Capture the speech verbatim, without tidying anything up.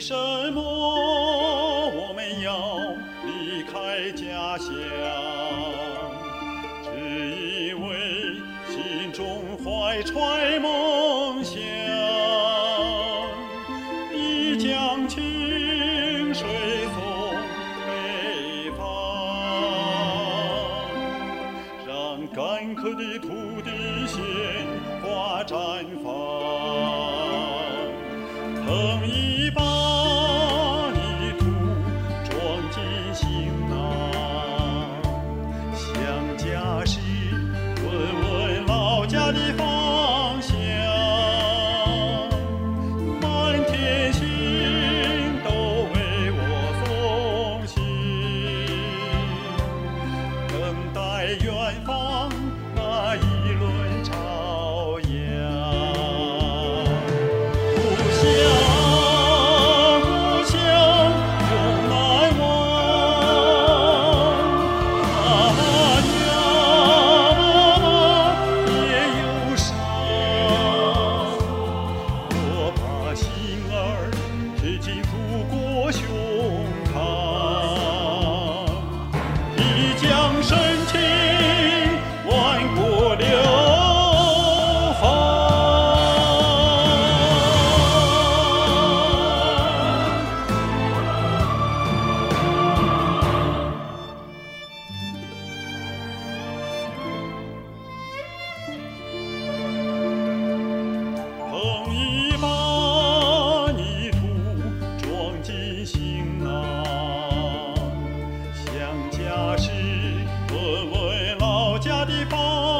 什么我们要离开家乡？只因为心中怀揣梦想。你将清水送北方，让干渴的土地鲜花绽放。捧一把泥土装进行囊，想家时问问老家的方向，满天星都为我送行，等待远方那一轮朝阳。故乡贴近祖国胸膛，一将深情万国流芳。捧一把泥土装进行囊，想家时问问老家的方